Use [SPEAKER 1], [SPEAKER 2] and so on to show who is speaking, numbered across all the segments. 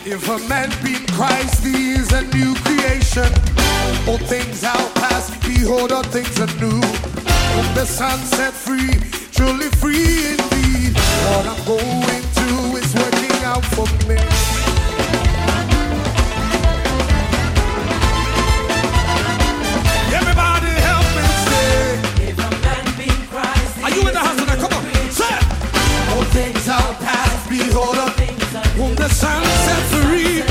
[SPEAKER 1] If a man be in Christ, he is a new creation. All things are past, behold, all things are new. Whom the Son set free, truly free indeed. All I'm going through is working out for me. Everybody help me say.
[SPEAKER 2] If a man be in Christ,
[SPEAKER 1] are you in the house tonight? Come on, say. All things are past, behold, all things are new. Whom the Son set free.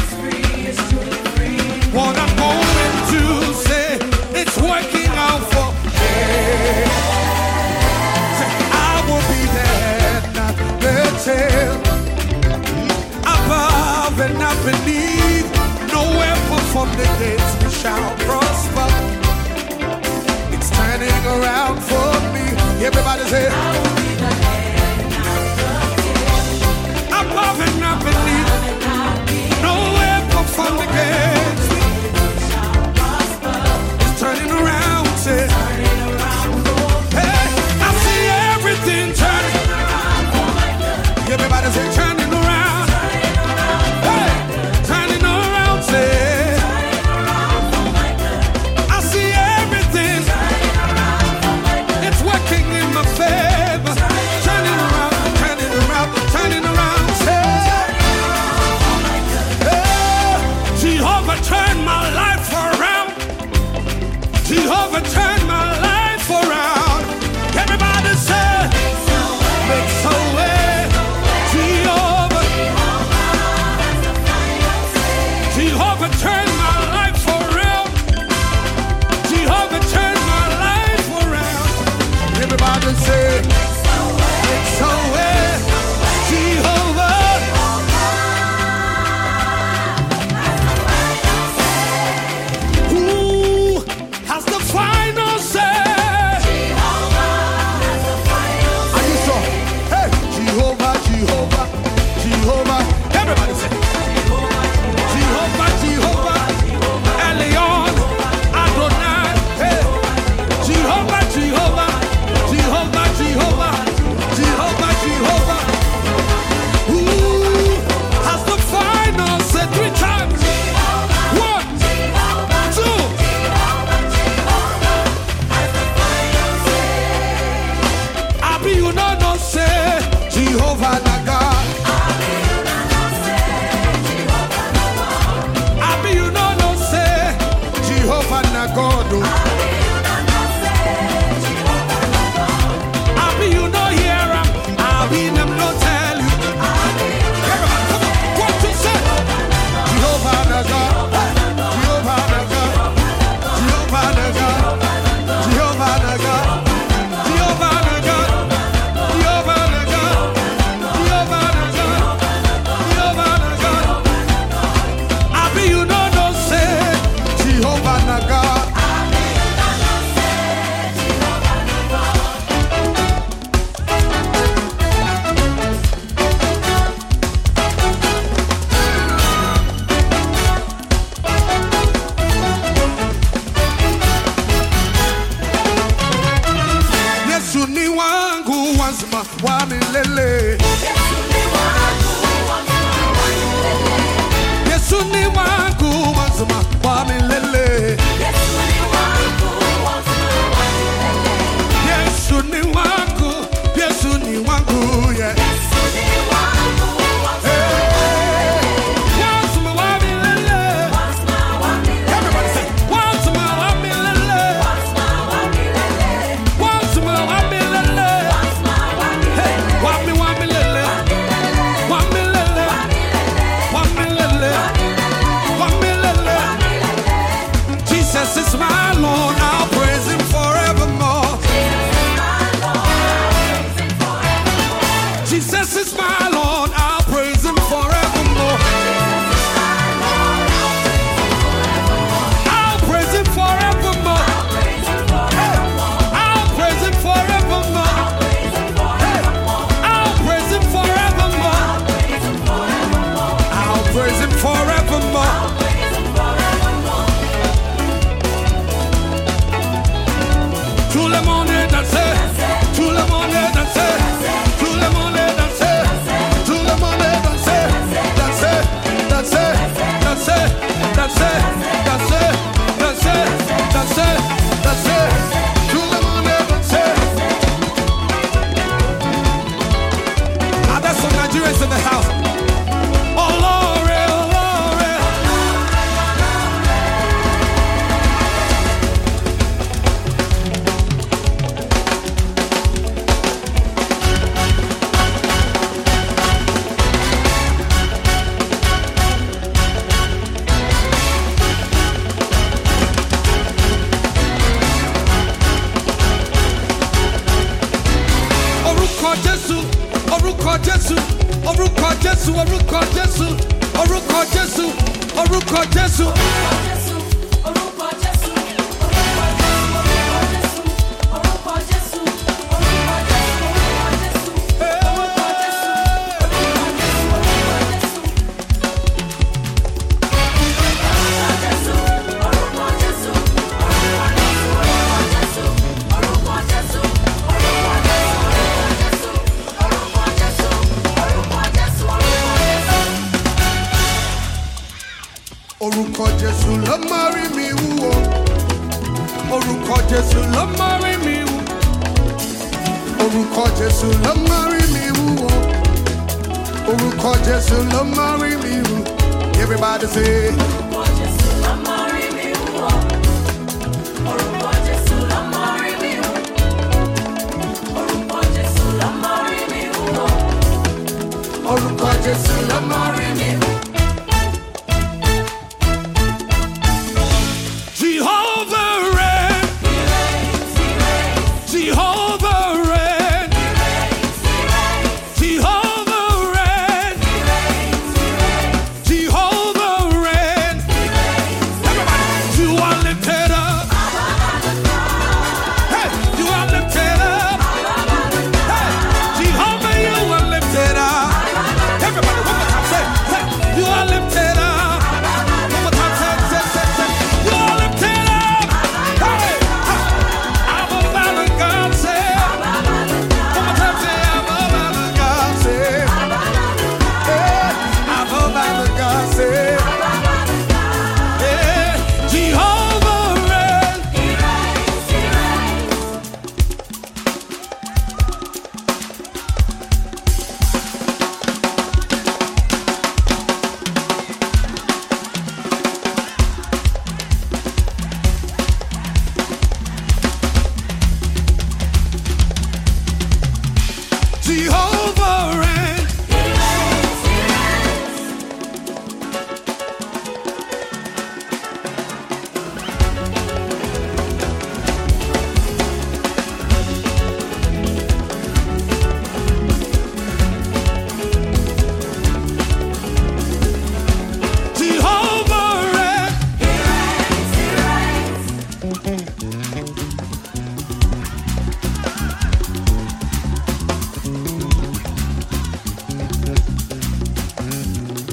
[SPEAKER 1] What I'm going to say, it's working out for me. Say, I will be there, not the tail. Above and not beneath, no weapon from the gates we shall prosper. It's turning around for me. Everybody say, I will be the head, not the tail. Above and not beneath, no weapon from the gates. Turning around, say, hey, I see everything turning. Everybody say, turning around. Hey, turning around, say, I see everything. It's working in my favor. Turning around, turning around, turning around, say, hey, Jehovah turned my life around. Jehovah turned my life around. Everybody say, makes a way. Jehovah, Jehovah turned my life around. Jehovah turned my life around. Everybody say, makes a way. Jehovah. Everybody say Jehovah, Jehovah, Elion, Adonai, hey. Jehovah, Jehovah, Jehovah, Jehovah, Jehovah, Jehovah. Who has the final say 3 times? 1, 2. I be you no say Jehovah na God. Jehovah na God. I be you no hear him. I be them no tell you. Everybody, come on, what you say? Jehovah na God. Jehovah na God. Jehovah na God. Jehovah na God. Jehovah na God. Jehovah na God. Jehovah na God. Jehovah na God. I be you no say Jehovah na God. Yesu ni wangu wazima wa milele. Yesu ni wangu wazima wa milele. Yesu ni wangu, Yesu ni wangu, yeah. Hey, wazima wa milele. Everybody say, wazima wa milele. Wazima wa milele. Hey, wa milele. Wa milele. Wa milele. Wa milele. Jesus is my Lord, I'll praise him forevermore. Jesus is my Lord, I'll praise him forevermore. I'll praise him forevermore. Hey, I'll praise him forevermore. Hey, I'll praise him forevermore. I'll praise him forevermore. Tout le monde est dansé, tout le monde est dansé, tout le monde est dansé, tout le monde est dansé, dansé, dansé. That's it. That's it. That's it. That's it. That's it. To the moon, that's it. Now that's some Nigerians in the house. Oh Lord, oh Lord. Orúkọ Jésù, orúkọ Jésù, orúkọ Jésù, orúkọ Jésù, orúkọ Jésù, orúkọ Jésù. Orúkọ Jésù ló márí mi wú o. Orúkọ Jésù ló márí mi wú. Orúkọ Jésù ló márí mi wú o. Orúkọ Jésù ló márí mi wú. Everybody say. Orúkọ Jésù ló márí mi wú o. Orúkọ Jésù ló márí mi wú. Orúkọ Jésù ló márí mi wú o. Orúkọ Jésù ló márí mi wú.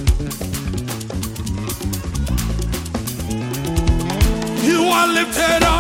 [SPEAKER 1] Lifted up.